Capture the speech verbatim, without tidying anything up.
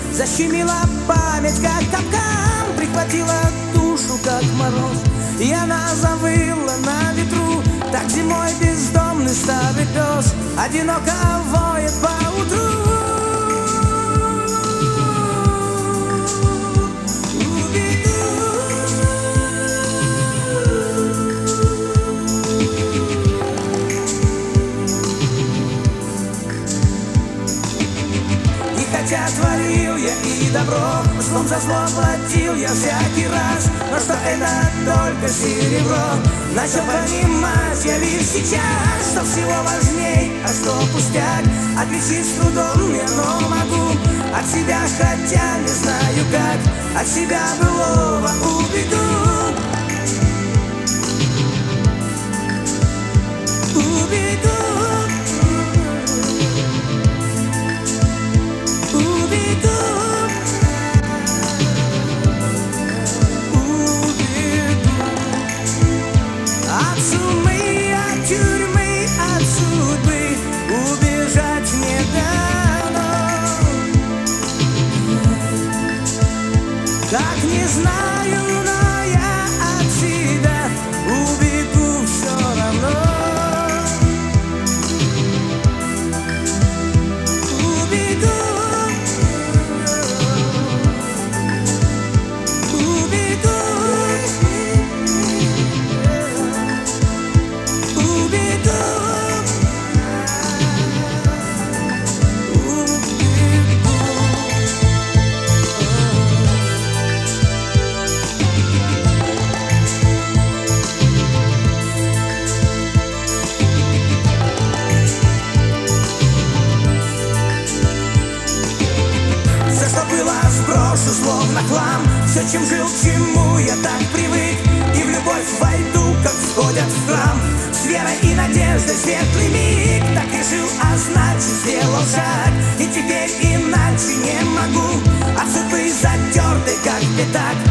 Защемила память, как капкан, прихватила душу, как мороз, и она завыла на ветру. Так зимой бездомный старый пес одиноко воет по утру. Хотя творил я и добро, злом за зло платил я всякий раз. Но что это только серебро, начал понимать я лишь сейчас, что всего важней, а что пустяк. Отличить с трудом я, но могу от себя, хотя не знаю как. От себя былого убегу. Убегу. Как не знаю, но я от себя убегу все равно. Убегу. Убегу. Убегу. Сброшу словно хлам все, чем жил, к чему я так привык, и в любовь войду, как входят в храм, с верой и надеждой светлый миг. Так решил, а значит сделал шаг, и теперь иначе не могу. От судьбы затертый, как пятак,